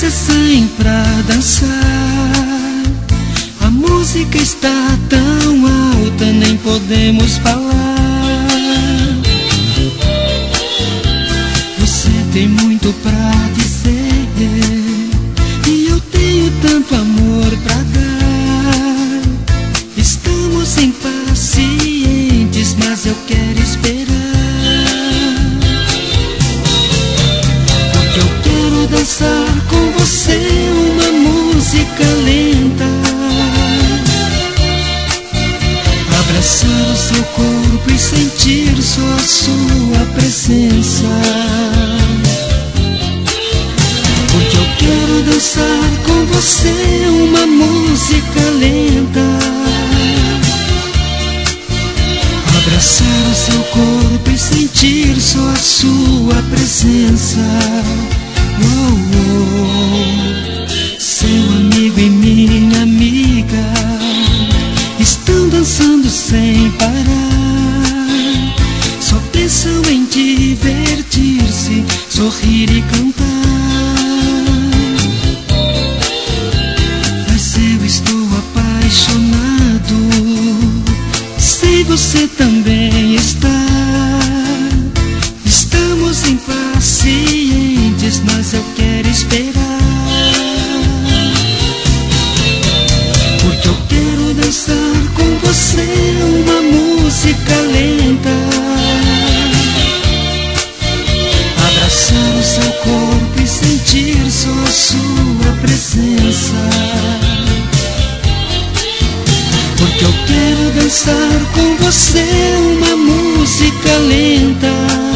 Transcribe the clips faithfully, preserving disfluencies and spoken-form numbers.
você sem pra dançar. A música está tão alta, nem podemos falar. Você tem muito pra dizer e eu tenho tanto amor pra dar. Estamos impacientes, mas eu quero esperar, porque eu quero dançar com você uma música lenta, abraçar o seu corpo e sentir só a sua presença. Porque eu quero dançar com você uma música lenta, abraçar o seu corpo e sentir só a sua presença. Oh, oh. Seu amigo e minha amiga estão dançando sem parar, só pensam em divertir-se, sorrir e cantar. Mas eu estou apaixonado, sei você também está. Estamos impacientes, mas eu quero esperar, porque eu quero dançar com você uma música lenta, abraçar o seu corpo e sentir só a sua presença. Porque eu quero dançar com você uma música lenta,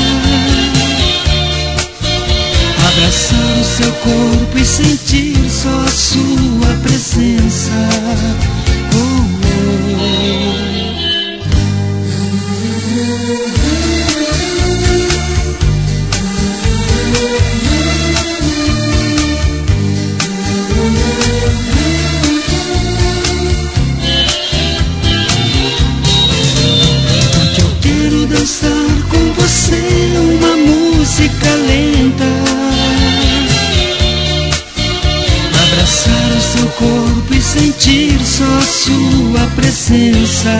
abraçar o seu corpo e sentir só a sua presença. Oh, oh. Porque eu quero dançar com você uma música lenta, abraçar o seu corpo e sentir só a sua presença.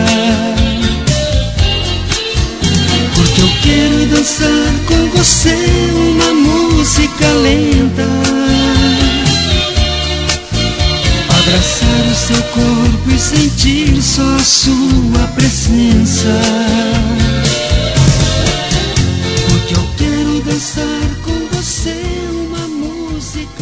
Porque eu quero dançar com você uma música lenta, abraçar o seu corpo e sentir só a sua presença. Porque eu quero dançar com você uma música